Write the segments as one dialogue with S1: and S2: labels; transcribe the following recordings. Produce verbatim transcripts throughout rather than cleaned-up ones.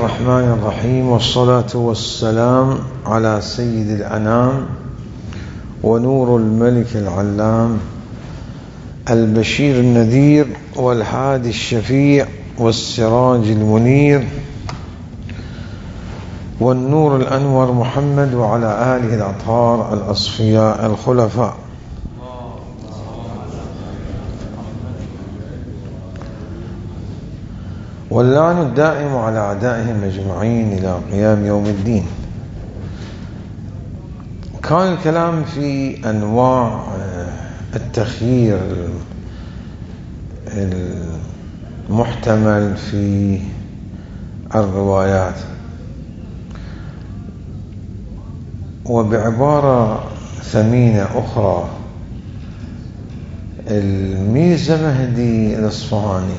S1: الرحمن الرحيم، والصلاة والسلام على سيد الأنام ونور الملك العلام البشير النذير والهادي الشفيع والسراج المنير والنور الأنور محمد وعلى آله الأطهار الأصفياء الخلفاء. واللعن الدائم على أعدائهم أجمعين إلى قيام يوم الدين. كان الكلام في أنواع التخيير المحتمل في الروايات، وبعبارة ثمينة أخرى الميرزا مهدي الإصفهاني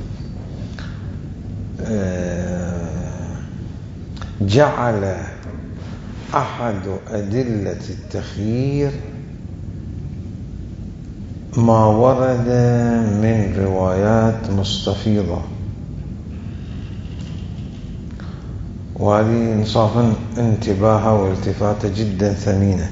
S1: جعل أحد أدلة التخيير ما ورد من روايات مستفيضة، وهذه إنصافا انتباهها والتفاتة جدا ثمينة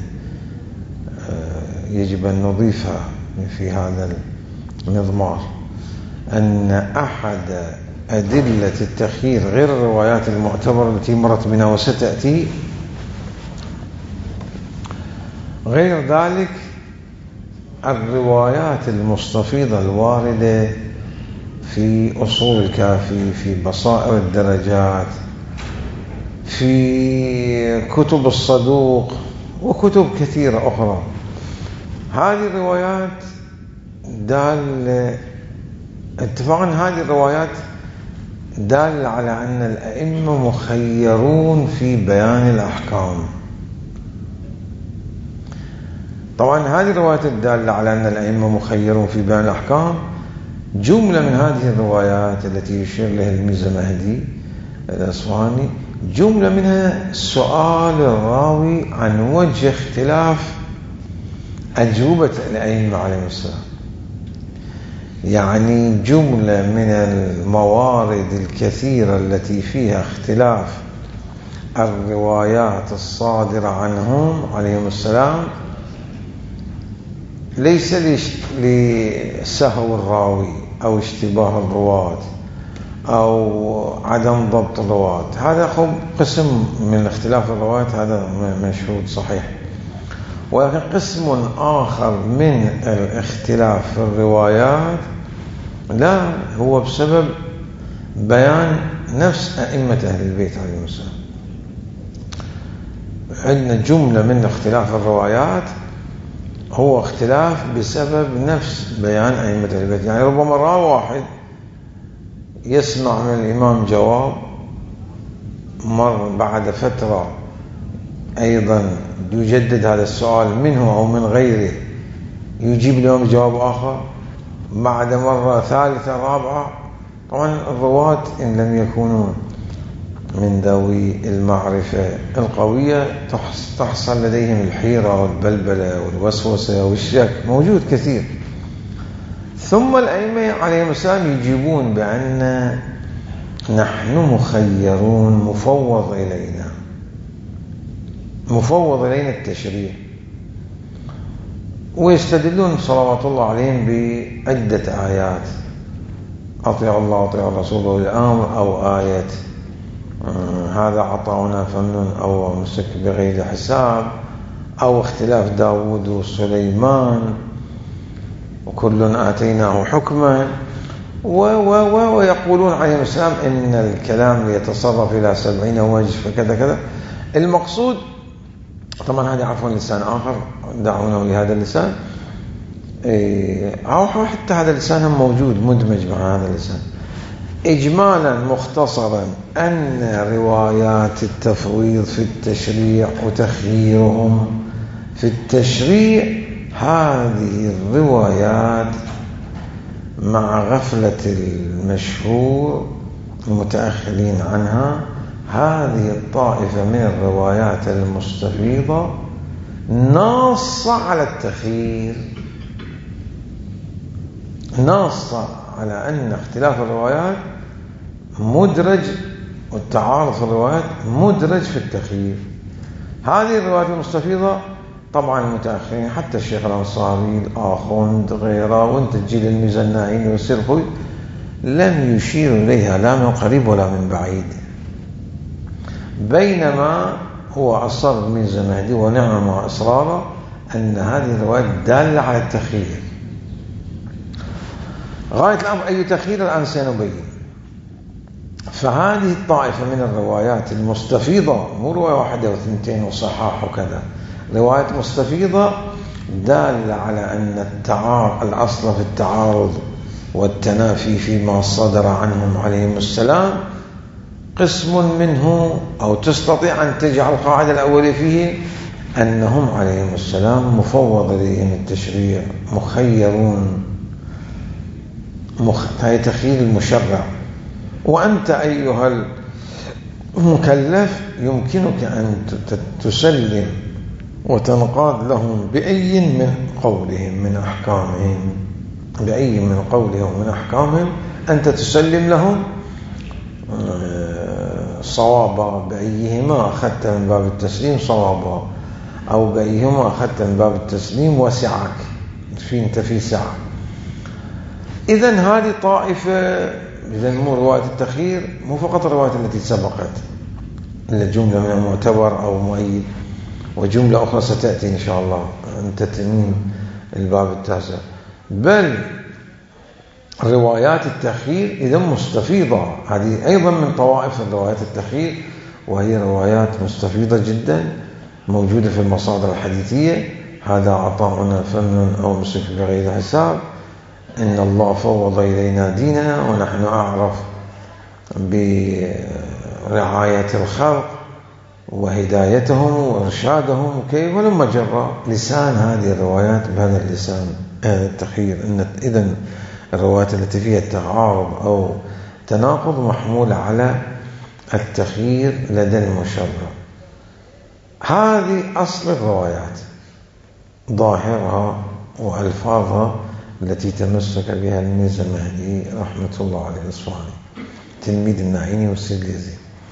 S1: يجب أن نضيفها في هذا المضمار، أن أحد أدلة التخيير غير الروايات المعتبرة التي مرت بنا وستأتي، غير ذلك الروايات المستفيضة الواردة في أصول الكافي، في بصائر الدرجات، في كتب الصدوق وكتب كثيرة أخرى. هذه الروايات دال اتفاقا هذه الروايات دال على أن الأئمة مخيرون في بيان الأحكام. طبعا هذه الروايات الدالة على أن الأئمة مخيرون في بيان الأحكام جملة من هذه الروايات التي يشير لها الميرزا مهدي الإصفهاني، جملة منها سؤال الراوي عن وجه اختلاف أجوبة الأئمة عليهم السلام، يعني جملة من الموارد الكثيرة التي فيها اختلاف الروايات الصادرة عنهم عليهم السلام، ليس لسهو الراوي أو اشتباه الرواة أو عدم ضبط الرواة، هذا قسم من اختلاف الروايات، هذا مشهود صحيح، ولكن قسم آخر من الاختلاف في الروايات لا هو بسبب بيان نفس أئمة أهل البيت عليهم السلام. عندنا جملة من اختلاف الروايات هو اختلاف بسبب نفس بيان أئمة أهل البيت، يعني ربما راوي واحد يسمع من الإمام جواب، مر بعد فترة أيضا يجدد هذا السؤال منه أو من غيره، يجيب لهم جواب آخر بعد مرة ثالثة رابعة. طبعا الرواة إن لم يكونوا من ذوي المعرفة القوية تحصل لديهم الحيرة والبلبلة والوسوسة والشك، موجود كثير. ثم الأئمة عليهم السلام يجيبون بأن نحن مخيرون، مفوض إلينا مفوض إلينا التشريع، ويستدلون صلوات الله عليهم بعدة آيات، أطيعوا الله وأطيعوا الرسول وأولي الأمر، أو آية هذا عطاؤنا فمن أو مسك بغير حساب، أو اختلاف داود وسليمان وكل آتيناه حكما، ويقولون عليهم السلام إن الكلام ليتصرف إلى سبعين وجه فكذا كذا. المقصود طبعا هذا يعرفون لسان آخر دعونه لهذا اللسان، أو حتى هذا اللسان موجود مدمج مع هذا اللسان. إجمالا مختصرا أن روايات التفويض في التشريع وتخييرهم في التشريع، هذه الروايات مع غفلة المشهور المتأخرين عنها، هذه الطائفة من الروايات المستفيضة ناصة على التخيير، ناصة على أن اختلاف الروايات مدرج والتعارض في الروايات مدرج في التخيير. هذه الروايات المستفيضة طبعا المتأخرين حتى الشيخ الأنصاري الآخوند غيره وانت تجي للمزناعين والسرخوي لم يشير إليها لا من قريب ولا من بعيد، بينما هو أصر من زمهدي ونعم مع إصراره أن هذه الروايات دالة على التخيير. غاية الأمر أي تخيير الآن سنبين. فهذه الطائفة من الروايات المستفيضة مو رواية واحدة واثنتين وصحاح وكذا، روايات مستفيضة دالة على أن التعارض الأصل في التعارض والتنافي فيما صدر عنهم عليهم السلام قسم منه، أو تستطيع أن تجعل القاعدة الأولية فيه أنهم عليهم السلام مفوض إليهم التشريع، مخيرون، مخ... هي تخيير المشرع. وأنت أيها المكلف يمكنك أن تسلم وتنقاد لهم بأي من قولهم من أحكامهم، بأي من قولهم من أحكامهم أنت تسلم لهم صوابا، بأيهما أخذت من باب التسليم صوابا، أو بأيهما أخذت من باب التسليم وسعك في أنت في سعة. إذن هذه طائفة، إذن مو رواية التخيير مو فقط الروايات التي سبقت إلا جملة من المعتبر أو مؤيد، وجملة أخرى ستأتي إن شاء الله أن تتميم الباب التاسع، بل روايات التخيير إذا مستفيضة. هذه أيضا من طوائف روايات التخيير، وهي روايات مستفيضة جدا موجودة في المصادر الحديثية. هذا عطاؤنا فمن أو مسك بغير حساب، إن الله فوض إلينا ديننا ونحن أعرف برعاية الخلق وهدايتهم وإرشادهم كيف، ولما جرى لسان هذه الروايات بهذا اللسان هذا التخيير. إن إذن الروايات التي فيها تعارض أو تناقض محمولة على التخيير لدى المشرع. هذه أصل الروايات، ظاهرها وألفاظها التي تمسك بها الميزة المهدي رحمة الله عليه الأصفهاني تلميذ الناعيني والسجليزي.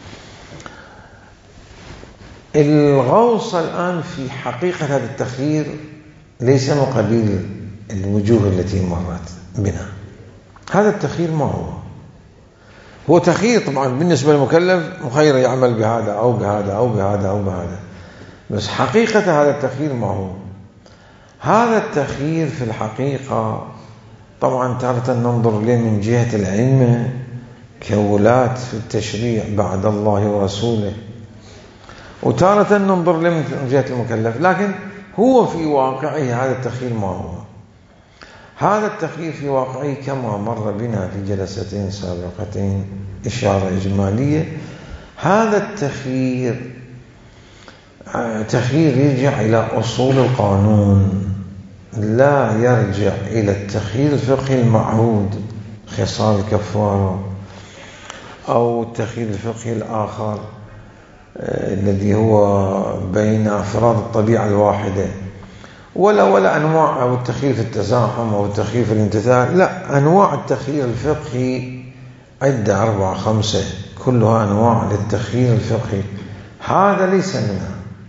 S1: الغوص الآن في حقيقة هذا التخيير ليس من قبيل الوجوه التي مرت بنا. هذا التخيير ما هو؟ هو تخيير طبعا بالنسبة للمكلف، مخير يعمل بهذا أو بهذا أو بهذا أو بهذا، بس حقيقة هذا التخيير ما هو؟ هذا التخيير في الحقيقة طبعا تارة ننظر له من جهة العلم كولاة في التشريع بعد الله ورسوله، وتارة ننظر له من جهة المكلف، لكن هو في واقعه هذا التخيير ما هو؟ هذا التخيير في واقعه كما مر بنا في جلستين سابقتين إشارة إجمالية. هذا التخيير تخيير يرجع إلى أصول القانون، لا يرجع إلى التخيير الفقهي المعهود خصال الكفارة أو التخيير الفقهي الآخر الذي هو بين أفراد الطبيعة الواحدة، ولا ولا أنواع، أو التخيير في التزاحم أو التخيير في الامتثال. لا، أنواع التخيير الفقهي عدة أربعة خمسة كلها أنواع للتخيير الفقهي. هذا ليس منها،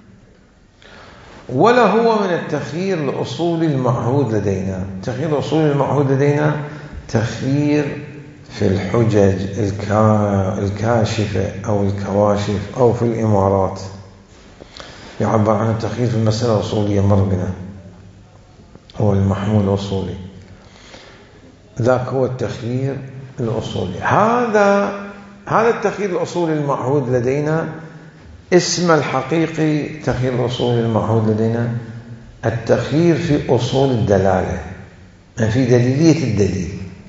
S1: ولا هو من التخيير الأصولي المعهود لدينا. التخيير الأصولي المعهود لدينا تخيير في الحجج الكاشفة أو الكواشف، أو في الإمارات يعبر عن التخيير في المسألة الأصولية مر بنا، هو المحمول الأصولي، ذاك هو التخيير الأصولي. هذا هذا التخيير الأصولي المعهود لدينا اسم الحقيقي تخيير الأصولي المعهود لدينا التخيير في أصول الدلالة، في دليلية الدليل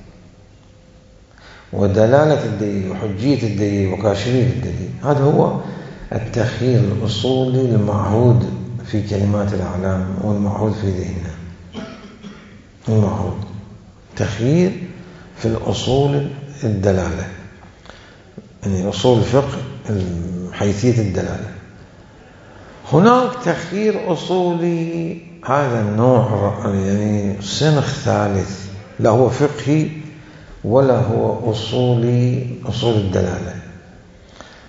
S1: ودلالة الدليل وحجية الدليل وكاشفية الدليل. هذا هو التخيير الأصولي المعهود في كلمات الأعلام والمعهود في ذهننا. المعهود تخيير في الأصول الدلالة، يعني أصول الفقه حيثية الدلالة. هناك تخيير أصولي، هذا النوع يعني صنخ ثالث، لا هو فقهي ولا هو أصولي أصول الدلالة.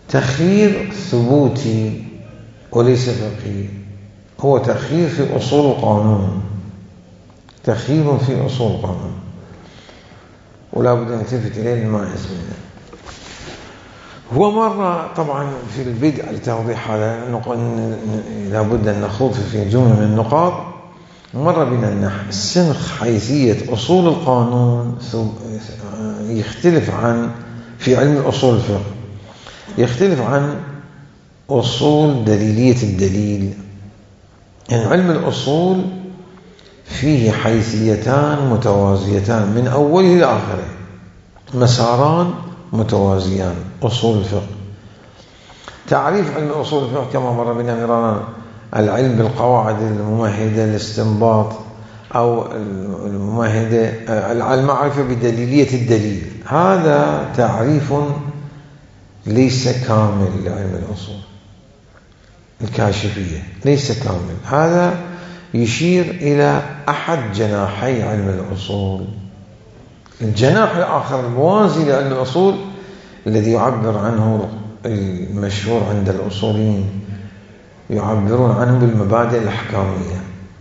S1: تخيير ثبوتي وليس فقهي، هو تخيير في أصول القانون، تخيير في أصول القانون، ولا بد أن نلتفت إليه لما يزمنه. هو مرة طبعا في البدء لتوضيح هذا لا بد أن نخوض في جملة من النقاط. مر بنا النحو سنخ حيثية أصول القانون يختلف عن في علم الأصول الفقه، يختلف عن أصول دليلية الدليل. يعني علم الأصول فيه حيثيتان متوازيتان من أوله إلى آخره، مساران متوازيان. أصول الفقه تعريف علم الأصول الفقه كما مر بنا مرارا: العلم بالقواعد الممهدة للاستنباط أو الممهدة المعرفة بدليلية الدليل. هذا تعريف ليس كامل لعلم الأصول، الكاشفية ليس كامل. هذا يشير إلى أحد جناحي علم الأصول. الجناح الآخر الموازي لعلم الأصول الذي يعبر عنه المشهور عند الأصوليين، يعبرون عنه بالمبادئ الأحكامية.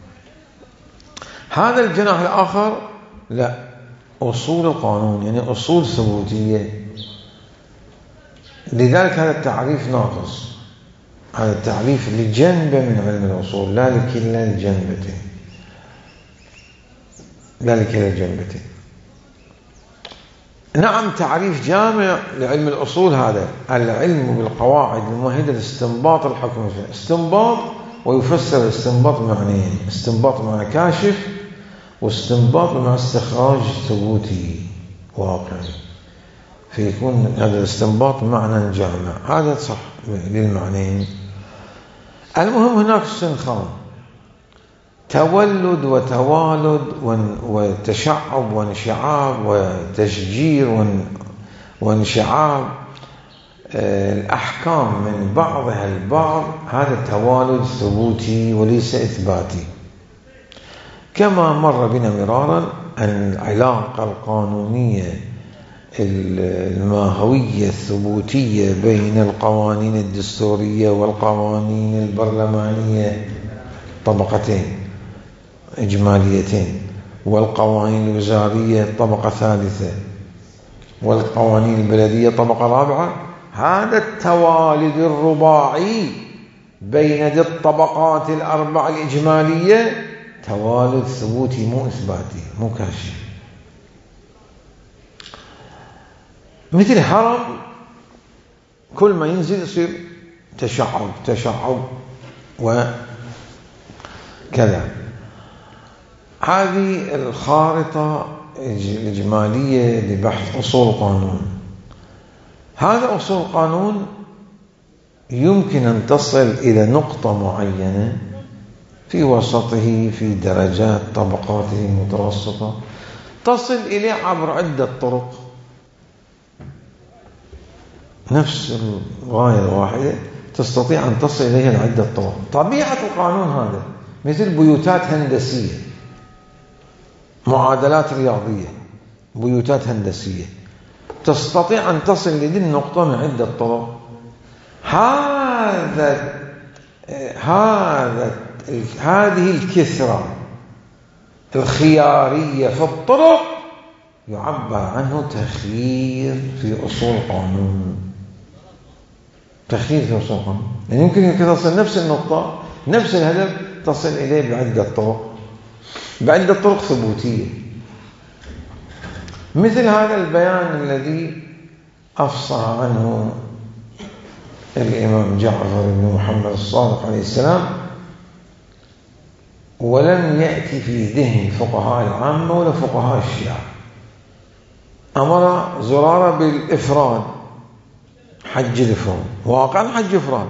S1: هذا الجناح الآخر لا، أصول القانون، يعني أصول ثبوتية. لذلك هذا التعريف ناقص، هذا التعريف لجنبة من علم الأصول، لا لكلا الجنبتين، لا لكلا الجنبتين. نعم تعريف جامع لعلم الأصول هذا: العلم بالقواعد الممهدة لاستنباط الحكم. استنباط، ويفسر الاستنباط بمعنيين: استنباط بمعنى كاشف، واستنباط بمعنى استخراج ثبوتي واقعي، فيكون هذا الاستنباط معنى جامع. هذا صح للمعنيين. المهم هناك سنخان: تولد وتوالد وتشعب وانشعاب وتشجير وانشعاب الأحكام من بعضها البعض. هذا توالد ثبوتي وليس إثباتي. كما مر بنا مرارا أن العلاقة القانونية الماهوية الثبوتية بين القوانين الدستورية والقوانين البرلمانية طبقتين إجماليتين، والقوانين الوزارية طبقة ثالثة، والقوانين البلدية طبقة رابعة. هذا التوالد الرباعي بين ذي الطبقات الأربع الإجمالية توالد ثبوتي مو إثباتي، مو كاشف. مثل هرم كل ما ينزل يصير تشعب تشعب وكذا. هذه الخارطة الإجمالية لبحث أصول القانون. هذا أصول القانون يمكن أن تصل إلى نقطة معينة في وسطه، في درجات طبقاته المتوسطة، تصل إليه عبر عدة طرق. نفس الغاية الواحدة تستطيع أن تصل إليها العدة طرق. طبيعة القانون هذا مثل بيوتات هندسية، معادلات رياضية، بيوتات هندسية، تستطيع أن تصل لذي النقطة من عدة طرق. هذا هذا هذه الكثرة الخيارية في الطرق يعبر عنه تخيير في أصول القانون. تخيير في أصول القانون يعني يمكن أن تصل نفس النقطة، نفس الهدف، تصل إليه بعدة طرق، بعدة طرق ثبوتية. مثل هذا البيان الذي أفصح عنه الإمام جعفر بن محمد الصادق عليه السلام، ولم يأتي في ذهن فقهاء العامة ولا فقهاء الشيعة. أمر زرارة بالإفراد، حج الإفراد، واقعا حج إفراد،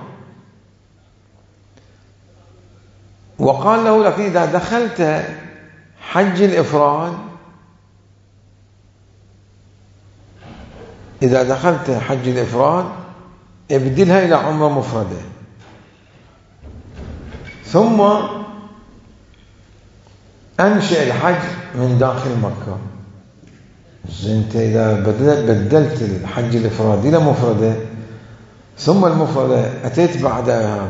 S1: وقال له: لكن إذا دخلت حج الإفراد، إذا دخلت حج الإفراد ابدلها إلى عمرة مفردة، ثم أنشئ الحج من داخل مكة. أنت إذا بدلت الحج الإفرادي إلى مفردة ثم المفردة أتيت بعدها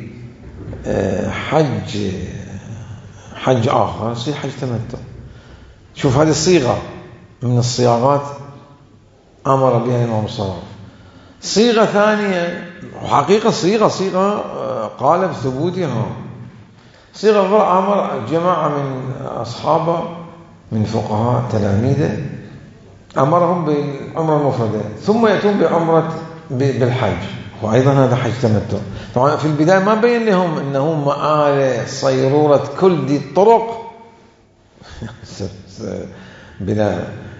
S1: بحج حج آخر يصير حج تمتع. شوف هذه الصيغة من الصياغات أمر بها الإمام الصراف. صيغة ثانية وحقيقة صيغة صيغة قال بثبوتها. صيغة أخرى أمر جماعة من أصحابه من فقهاء تلاميذه أمرهم بالعمرة المفردة ثم يأتون بعمرة بالحج، وأيضا هذا حج تمتع. طبعا في البداية ما بين لهم أنه مآل صيرورة كل دي الطرق بلا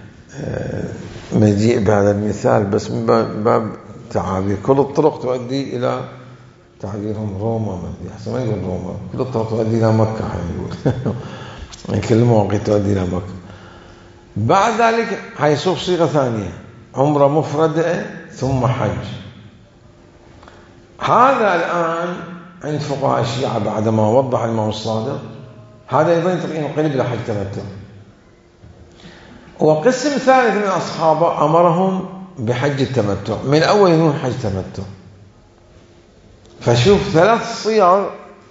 S1: مجيء بهذا المثال، بس من باب تعابير. كل الطرق تؤدي إلى تعبيرهم روما، ما يقول روما، كل الطرق تؤدي إلى مكة يقول كل المواقع تؤدي إلى مكة. بعد ذلك هيصوف صيغة ثانية عمرة مفردة ثم حج. هذا الآن عند فقهاء الشيعة بعدما وضح الإمام الصادق هذا أيضا ينقلب إلى حج تمتع. وقسم ثالث من أصحابه أمرهم بحج التمتع، من أول يوم حج تمتع. فشوف ثلاث صيغ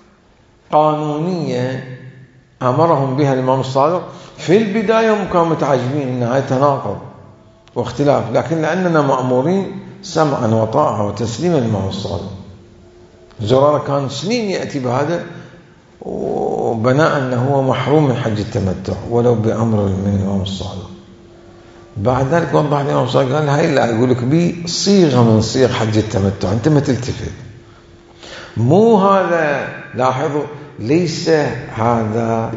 S1: قانونية أمرهم بها الإمام الصادق. في البداية هم كانوا متعجبين إنها تناقض واختلاف، لكن لأننا مأمورين سمعا وطاعة وتسليما للإمام الصادق. زرارة كان سنين يأتي بهذا وبناء أنه هو محروم من حج التمتع ولو بأمر من الإمام الصادق. بعد ذلك وضح الإمام الصادق قال هاي اللي أقول لك بي صيغة من صيغ حج التمتع، أنت ما تلتفت. مو هذا، لاحظوا ليس هذا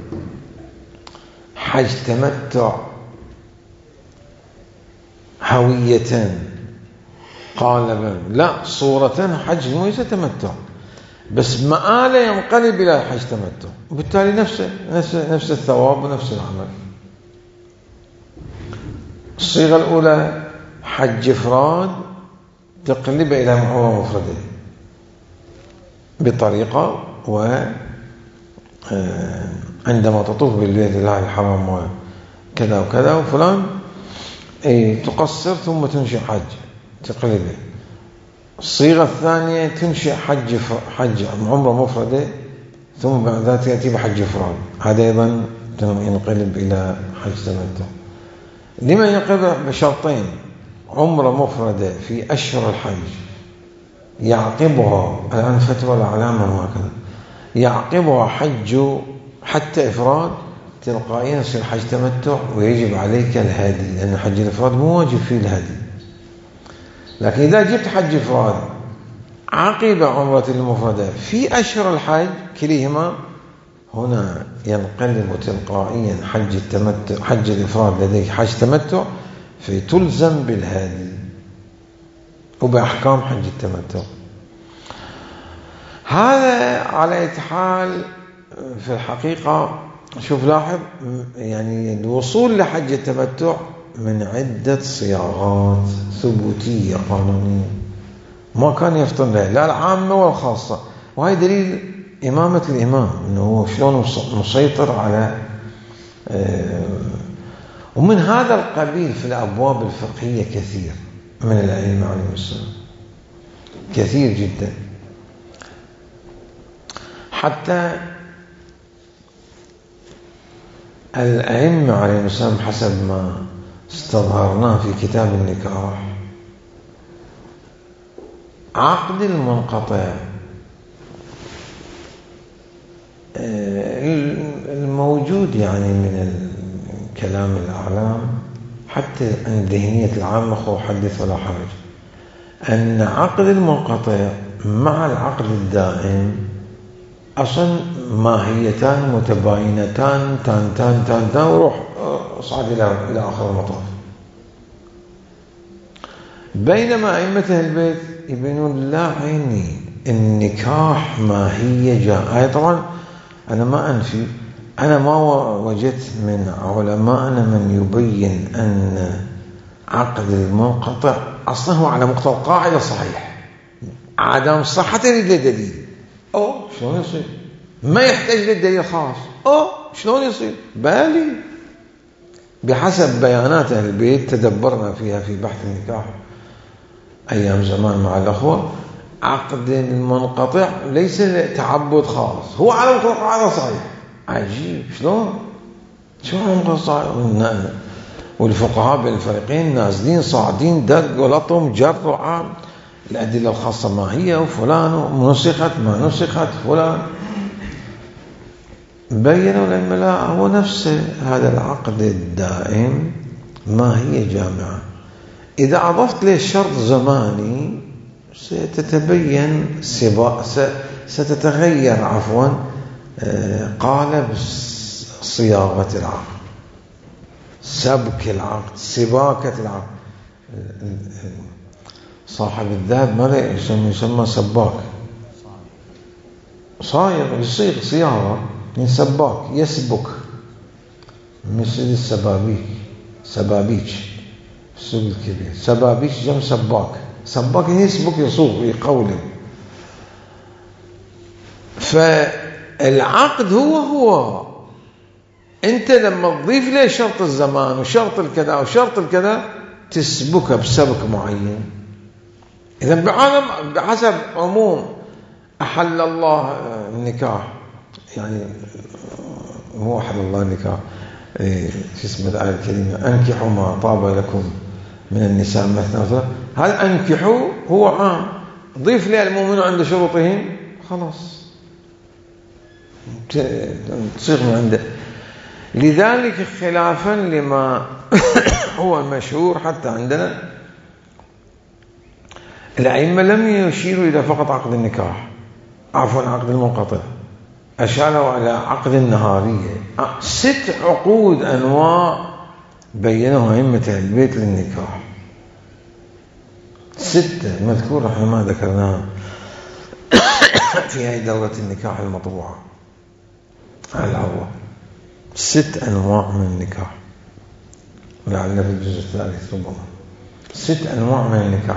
S1: حج تمتع هوية قالبا، لا، صورة حج وليس تمتع، بس مآله ينقلب إلى حج تمتع، وبالتالي نفس نفس نفس الثواب ونفس العمل. الصيغة الأولى حج إفراد تقلب إلى عمرة مفردة بطريقة، وعندما تطوف بالبيت الله الحرام وكذا وكذا وفلان تقصر ثم تنشئ حج تقلبه. الصيغة الثانية تنشئ حج حج عمرة مفردة ثم بعد ذلك يأتي بحج إفراد، هذا أيضا ينقلب إلى حج تمتع. لما ينقلب بشرطين: عمرة مفردة في أشهر الحج يعقبها الآن فتوى الأعلام وهكذا، يعقبها حج حتى إفراد، تلقائيا يصير حج تمتع ويجب عليك الهدي، لأن حج الإفراد مو واجب فيه الهدي. لكن إذا جبت حج إفراد عقب عمرة المفردة في أشهر الحج كليهما، هنا ينقلب تلقائيا حج التمتع حج الإفراد لديك حج تمتع، فتلزم بالهدي وبأحكام حج التمتع. هذا على أي حال في الحقيقة. شوف لاحظ، يعني الوصول لحج التمتع من عدة صياغات ثبوتية قانونية ما كان يفطن له لا العامة والخاصة، وهي دليل إمامة الإمام أنه هو شلون مسيطر على آه ومن هذا القبيل في الأبواب الفقهية كثير من الأئمة عليهم السلام، كثير جدا. حتى الأئمة عليهم السلام حسب ما استظهرناه في كتاب النكاح، عقد المنقطع الموجود يعني من الكلام الأعلام حتى عند ذهنية العامة خو حدث ولا حرج، أن عقد المنقطع مع العقد الدائم أصلا ماهيتان متباينتان تان تان تان تان وروح اصعد إلى إلى آخر المطاف. بينما أئمة أهل البيت يبينون لا عيني النكاح ماهية جاء. طبعا أنا ما أنفي، أنا ما وجدت من علماءنا من يبين أن عقد المنقطع أصلا هو على مقتضى القاعدة صحيح، عدم صحة للدليل. أو شلون يصير؟ ما يحتاج للدليل خاص. أو شلون يصير؟ بالي بحسب بيانات أهل البيت تدبرنا فيها في بحث النكاح، أيام زمان مع الأخوة، عقد المنقطع ليس تعبد خالص، هو على مطلق هذا صحيح. عجيب شلون؟ شو على مطلق صحيح؟ والفقهاء بين الفريقين نازلين صاعدين، دق ولطم جر وعام، الأدلة الخاصة ما هي، وفلان نسخت ما نسخت فلان. بينوا لما لا، هو نفس هذا العقد الدائم ما هي جامعة. إذا أضفت له شرط زماني ستتبين سبا ستتغير عفوا قالب صياغة العقد، سبك العقد، سباكة العقد. صاحب الذهب ماذا يسمى؟ يسمى سباك، صايغ يصيغ صياغة من سباك، يسبك، مثل السبابيك، سبابيك السوق الكبير، سبابيك جمع سباك، سباك يسبك يصوغ يقولب. فالعقد هو هو، انت لما تضيف له شرط الزمان وشرط الكذا وشرط الكذا تسبكه بسبك معين. إذا بعالم بحسب عموم أحل الله النكاح، يعني مو أحل الله النكاح، إيه شو اسمه الآية الكريمة، أنكحوا ما طاب لكم من النساء مثنى وثلاث. هل أنكحوا هو عام، ضيف لي المؤمن عند شروطهم خلاص تصيغ من عنده. لذلك خلافا لما هو مشهور حتى عندنا، الأئمة لم يشيروا إلى فقط عقد النكاح، عفوا عقد المنقطع، أشاروا على عقد النهارية. ست عقود أنواع بينها أئمة البيت للنكاح، ستة مذكورة احنا ما ذكرناها في هذه دورة النكاح المطبوعة على العروة. ست أنواع من النكاح، لعلنا في الجزء الثالث ربما. ست أنواع من النكاح.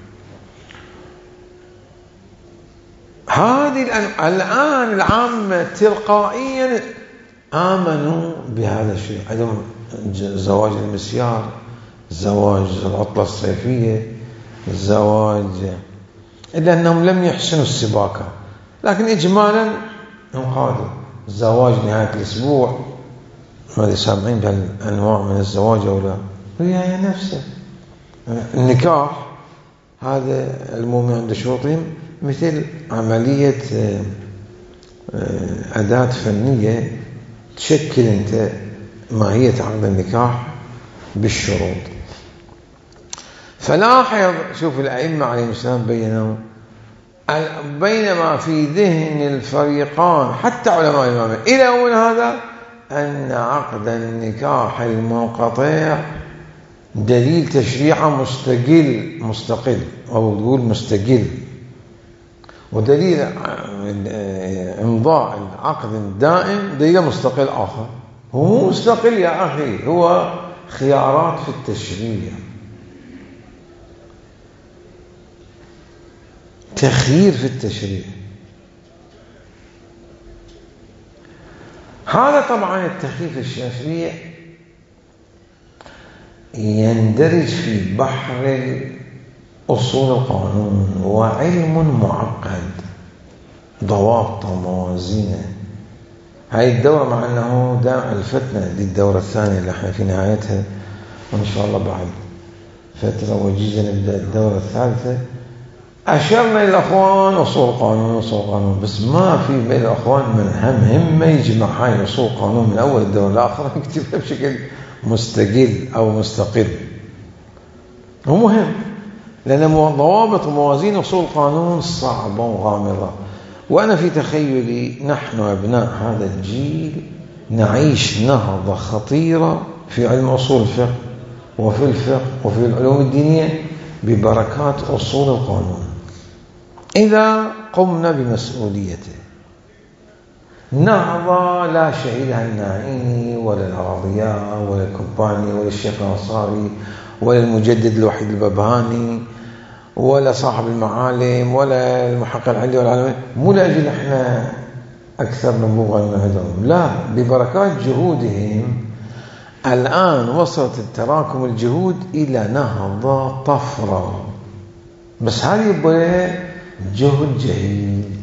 S1: هذه الآن العامة تلقائيا آمنوا بهذا الشيء، عندهم زواج المسيار، زواج العطلة الصيفية، الزواج، إلا أنهم لم يحسنوا السباكة، لكن إجمالا انقادوا. الزواج نهاية الأسبوع، ماذا سامعين بهالأنواع من الزواج أو لا؟ هي نفسها. النكاح هذا المؤمن عند شروطهم مثل عملية أداة فنية تشكل أنت ماهية عقد النكاح بالشروط. فلاحظ شوف الأئمة عليهم السلام بينوا بينما في ذهن الفريقان حتى علماء الإمامة إلى يومنا هذا أن عقد النكاح المنقطع دليل تشريع مستقل مستقل أو تقول مستقل، ودليل إمضاء العقد الدائم دليل مستقل آخر. هو مستقل يا أخي، هو خيارات في التشريع، تخيير في التشريع. هذا طبعا التخيير في التشريع يندرج في بحر أصول القانون وعلم معقد، ضوابط وموازين. هاي الدورة مع أنه داع الفتنة، دي الدورة الثانية اللي احنا في نهايتها، وإن شاء الله بعد فترة وجيزة نبدأ الدورة الثالثة. أشرنا إلى الأخوان أصول قانون أصول قانون، بس ما في بين الأخوان من هم هم يجمع هاي أصول قانون من أول الدورة لآخرها يكتبها بشكل مستقل أو مستقل. هو مهم لأن ضوابط وموازين أصول القانون صعبة وغامضة. وأنا في تخيلي نحن أبناء هذا الجيل نعيش نهضة خطيرة في علم أصول الفقه وفي الفقه وفي العلوم الدينية ببركات أصول القانون إذا قمنا بمسؤوليته. نهضة لا شهيدها الناعيني ولا العراضياء ولا الكوباني ولا الشيخ الأنصاري ولا المجدد الوحيد الببهاني ولا صاحب المعالم ولا المحقق العلي ولا العالمين. مو لأجل احنا أكثر نبوغا من عندهم، لا، ببركات جهودهم الآن وصلت التراكم الجهود إلى نهضة طفرة بس هذه يبقى جهد جهيد.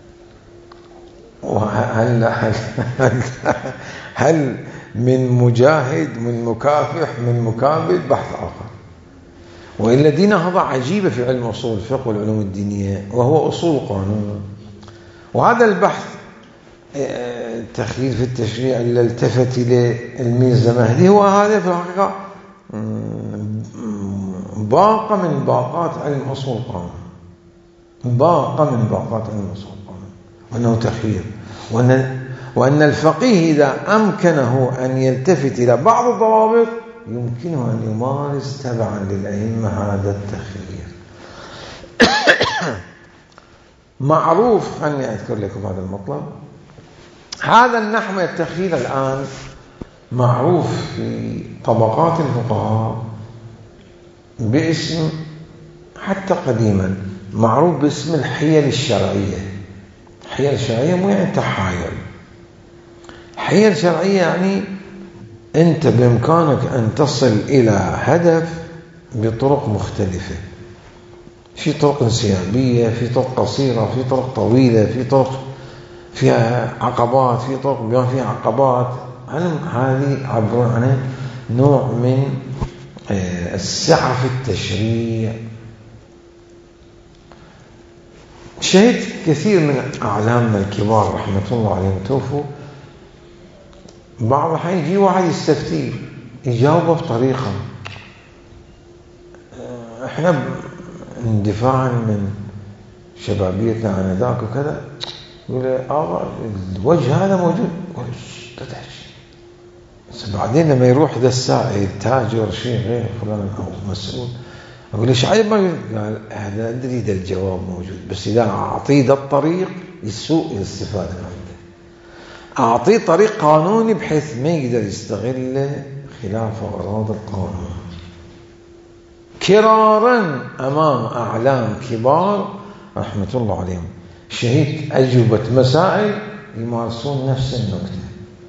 S1: وهل هل, هل, هل من مجاهد من مكافح من مكابد بحث آخر. وإلا دي نهضة عجيبة في علم أصول الفقه والعلوم الدينية، وهو أصول القانون. وهذا البحث التخيير في التشريع اللي التفت إليه الميرزمهدي هو هذا في الحقيقة باقة من باقات علم أصول القانون، باقة من باقات علم أصول القانون، وأنه تخيير، وأن, وأن الفقيه إذا أمكنه أن يلتفت إلى بعض الضوابط يمكنه أن يمارس تبعا للأئمة هذا التخيير. معروف، خلني أذكر لكم هذا المطلب. هذا النحو من التخيير الآن معروف في طبقات الفقهاء باسم، حتى قديما معروف باسم الحيل الشرعية. الحيل الشرعية مو يعني تحايل. حيل شرعية يعني أنت بإمكانك أن تصل إلى هدف بطرق مختلفة. في طرق انسيابية، في طرق قصيرة، في طرق طويلة، في طرق فيها عقبات، في طرق بيان فيها عقبات. هذه عبارة عن نوع من السعة في التشريع. شهدت كثير من أعلامنا الكبار رحمة الله عليهم توفوا، بعض الحين يجي واحد يستفتي يجاوبه بطريقة احنا اندفاعا من شبابيتنا عن ذاك وكذا، يقول اه الوجه هذا موجود، لا تحكي. بعدين لما يروح ذا السائل تاجر شيء غير فلان او مسؤول، اقول ايش عيب؟ ما قال هذا ادري ذا الجواب موجود، بس اذا اعطيه ذا الطريق يسوء الاستفاده عنده. اعطيه طريق قانوني بحيث ما يقدر يستغل خلاف اغراض القانون. كرارا امام اعلام كبار رحمه الله عليهم شهدت اجوبه مسائل يمارسون نفس النكته.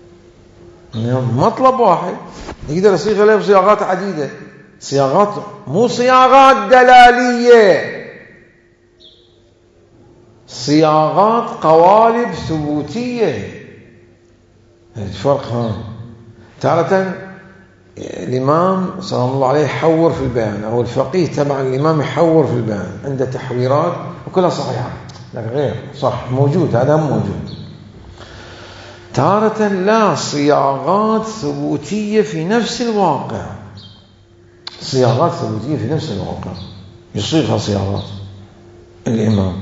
S1: مطلب واحد يقدر يصيغ له بصياغات عديده، صياغات مو صياغات دلاليه، صياغات قوالب ثبوتيه. الفرق هون تارة الإمام صلى الله عليه يحور في البيان، أو الفقيه تبع الإمام يحور في البيان، عنده تحويرات وكلها صحيحة، لكن غير صح موجود، هذا موجود. تارة لا، صياغات ثبوتية في نفس الواقع، صياغات ثبوتية في نفس الواقع يصيغها صياغات الإمام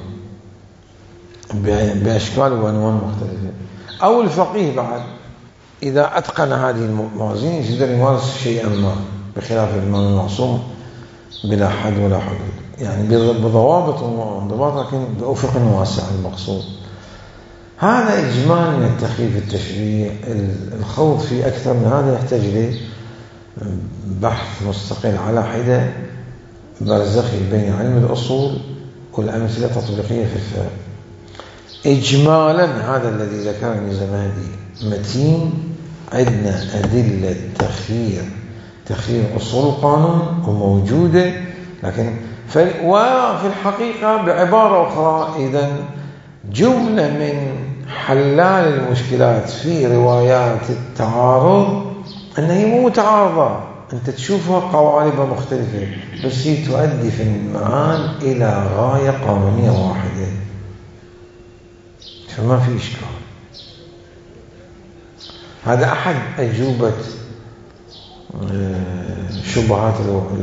S1: بأشكال وأنواع مختلفة. أو الفقيه بعد إذا أتقن هذه الموازين يقدر يمارس شيئا ما، بخلاف الإمام المعصوم بلا حد ولا حدود، يعني بضوابط وانضباط لكن بأفق واسع المقصود. هذا إجمال من التخفيف التشريع. الخوض في أكثر من هذا يحتاج إلى بحث مستقل على حدة برزخي بين علم الأصول والأمثلة التطبيقية في الفقه. إجمالا هذا الذي ذكره الميرزمهدي متين، عندنا أدلة تخيير تخيير أصول القانون وموجودة، لكن وفي الحقيقة بعبارة أخرى إذن جملة من حلال المشكلات في روايات التعارض أنها هي مو متعارضة، أنت تشوفها قوالب مختلفة بس هي تؤدي في المعان إلى غاية قانونية واحدة، فما في إشكال. هذا أحد أجوبة شبهات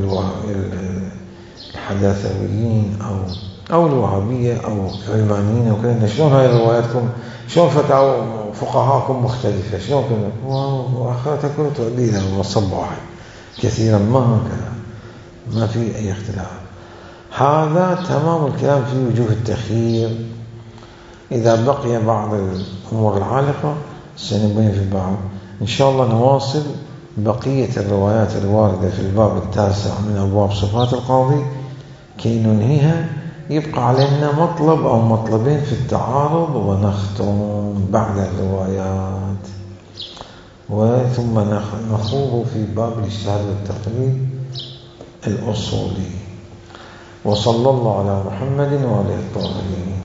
S1: الحداثويين أو أو الوهابية أو العلمانيين وكذا. شلون هاي رواياتكم، شلون فتاوى فقهاءكم مختلفة، شلون كذا، وآخرتها كلها تؤدي إلى مصب واحد كثيرا ما هكذا، ما في أي اختلاف. هذا تمام الكلام في وجوه التخيير. إذا بقي بعض الأمور العالقة سنبين في بعض إن شاء الله. نواصل بقية الروايات الواردة في الباب التاسع من أبواب صفات القاضي كي ننهيها. يبقى علينا مطلب أو مطلبين في التعارض ونختم بعد الروايات، وثم نخوض في باب الاجتهاد والتقليد الأصولي. وصلى الله على محمد وعلى آله الطاهرين.